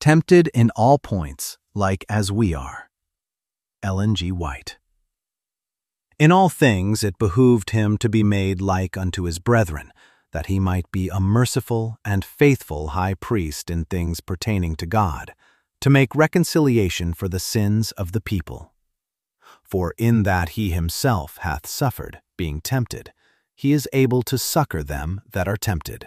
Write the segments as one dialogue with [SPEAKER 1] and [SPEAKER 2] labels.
[SPEAKER 1] tempted in all points, like as we are. Ellen G. White. In all things it behooved him to be made like unto his brethren, that he might be a merciful and faithful high priest in things pertaining to God, to make reconciliation for the sins of the people. For in that he himself hath suffered, being tempted, he is able to succor them that are tempted.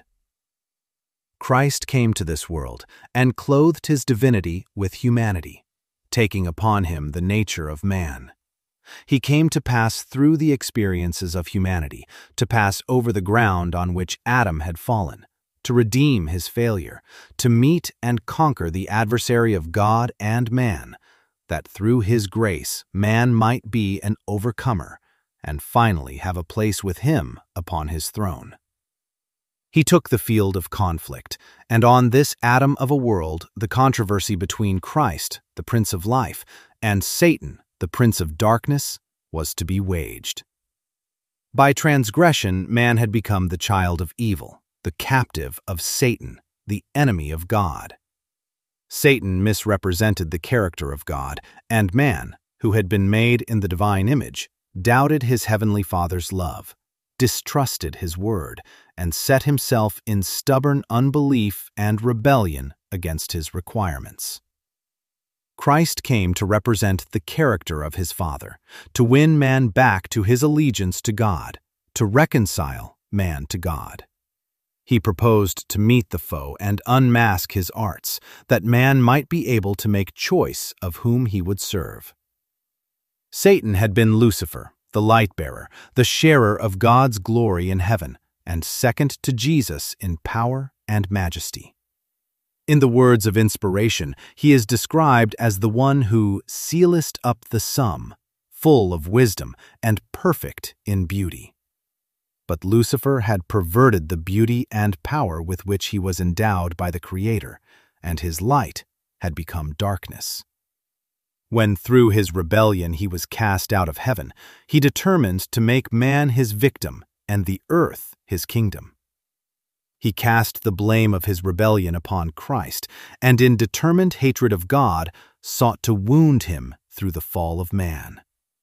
[SPEAKER 1] Christ came to this world and clothed his divinity with humanity, taking upon him the nature of man. He came to pass through the experiences of humanity, to pass over the ground on which Adam had fallen, to redeem his failure, to meet and conquer the adversary of God and man, that through his grace man might be an overcomer and finally have a place with him upon his throne. He took the field of conflict, and on this atom of a world the controversy between Christ, the Prince of Life, and Satan, the Prince of Darkness, was to be waged. By transgression, man had become the child of evil, the captive of Satan, the enemy of God. Satan misrepresented the character of God, and man, who had been made in the divine image, doubted his heavenly Father's love, distrusted his word, and set himself in stubborn unbelief and rebellion against his requirements. Christ came to represent the character of his Father, to win man back to his allegiance to God, to reconcile man to God. He proposed to meet the foe and unmask his arts, that man might be able to make choice of whom he would serve. Satan had been Lucifer, the light-bearer, the sharer of God's glory in heaven, and second to Jesus in power and majesty. In the words of inspiration, he is described as the one who sealest up the sum, full of wisdom and perfect in beauty. But Lucifer had perverted the beauty and power with which he was endowed by the Creator, and his light had become darkness. When through his rebellion he was cast out of heaven, he determined to make man his victim and the earth his kingdom. He cast the blame of his rebellion upon Christ, and in determined hatred of God, sought to wound him through the fall of man.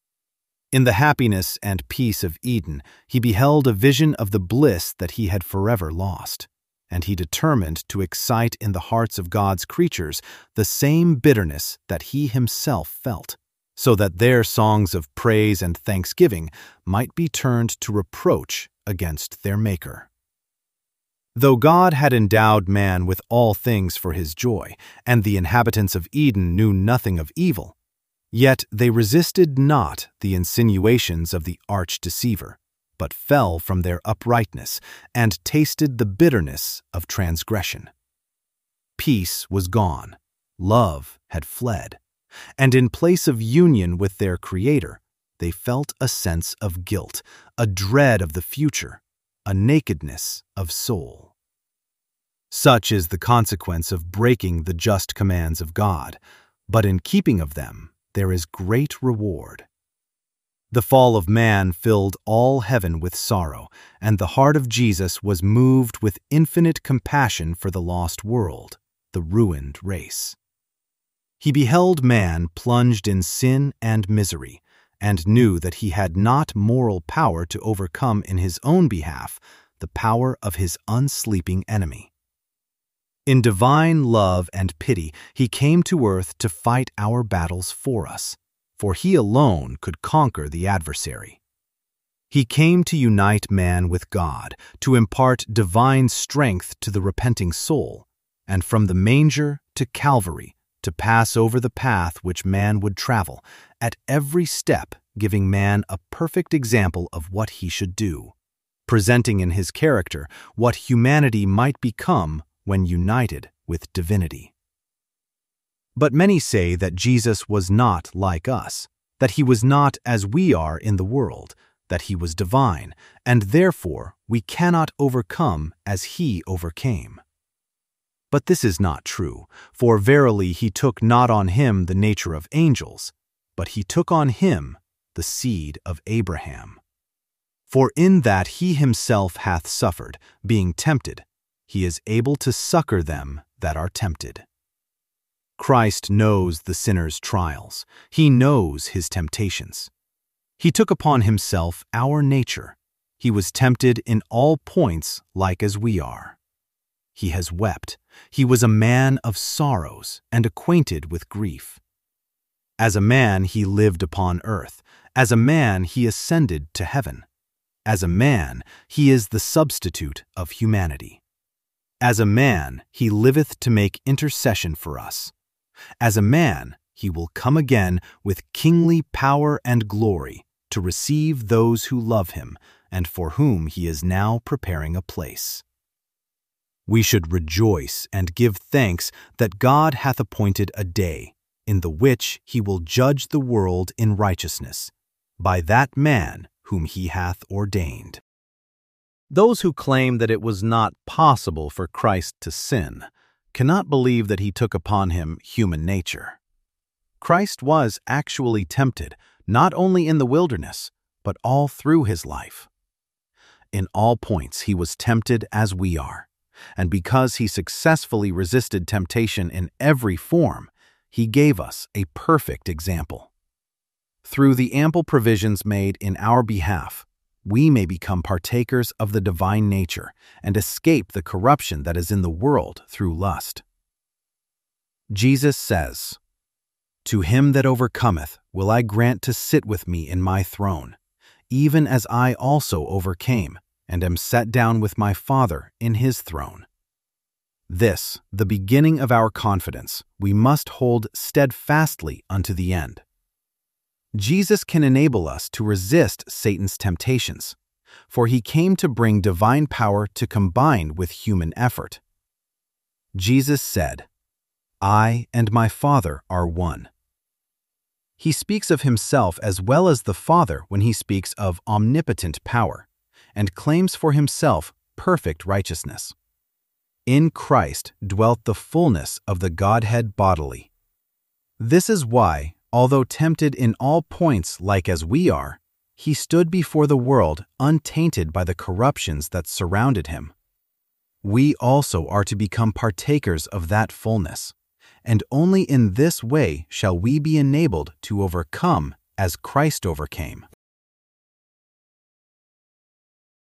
[SPEAKER 1] In the happiness and peace of Eden, he beheld a vision of the bliss that he had forever lost, and he determined to excite in the hearts of God's creatures the same bitterness that he himself felt, so that their songs of praise and thanksgiving might be turned to reproach against their Maker. Though God had endowed man with all things for his joy, and the inhabitants of Eden knew nothing of evil, yet they resisted not the insinuations of the arch-deceiver, but fell from their uprightness and tasted the bitterness of transgression. Peace was gone, love had fled, and in place of union with their Creator, they felt a sense of guilt, a dread of the future, a nakedness of soul. Such is the consequence of breaking the just commands of God, but in keeping of them there is great reward. The fall of man filled all heaven with sorrow, and the heart of Jesus was moved with infinite compassion for the lost world, the ruined race. He beheld man plunged in sin and misery, and knew that he had not moral power to overcome in his own behalf the power of his unsleeping enemy. In divine love and pity, he came to earth to fight our battles for us, for he alone could conquer the adversary. He came to unite man with God, to impart divine strength to the repenting soul, and from the manger to Calvary, to pass over the path which man would travel, at every step giving man a perfect example of what he should do, presenting in his character what humanity might become when united with divinity. But many say that Jesus was not like us, that he was not as we are in the world, that he was divine, and therefore we cannot overcome as he overcame. But this is not true, for verily he took not on him the nature of angels, but he took on him the seed of Abraham. For in that he himself hath suffered, being tempted, he is able to succor them that are tempted. Christ knows the sinner's trials. He knows his temptations. He took upon himself our nature. He was tempted in all points like as we are. He has wept. He was a man of sorrows and acquainted with grief. As a man he lived upon earth. As a man he ascended to heaven. As a man he is the substitute of humanity. As a man he liveth to make intercession for us. As a man he will come again with kingly power and glory to receive those who love him and for whom he is now preparing a place. We should rejoice and give thanks that God hath appointed a day, in the which he will judge the world in righteousness, by that man whom he hath ordained. Those who claim that it was not possible for Christ to sin cannot believe that he took upon him human nature. Christ was actually tempted, not only in the wilderness, but all through his life. In all points he was tempted as we are, and because he successfully resisted temptation in every form, he gave us a perfect example. Through the ample provisions made in our behalf, we may become partakers of the divine nature and escape the corruption that is in the world through lust. Jesus says, "To him that overcometh will I grant to sit with me in my throne, even as I also overcame, and am set down with my Father in his throne." This, the beginning of our confidence, we must hold steadfastly unto the end. Jesus can enable us to resist Satan's temptations, for he came to bring divine power to combine with human effort. Jesus said, "I and my Father are one." He speaks of himself as well as the Father when he speaks of omnipotent power, and claims for himself perfect righteousness. In Christ dwelt the fullness of the Godhead bodily. This is why, although tempted in all points like as we are, he stood before the world untainted by the corruptions that surrounded him. We also are to become partakers of that fullness, and only in this way shall we be enabled to overcome as Christ overcame.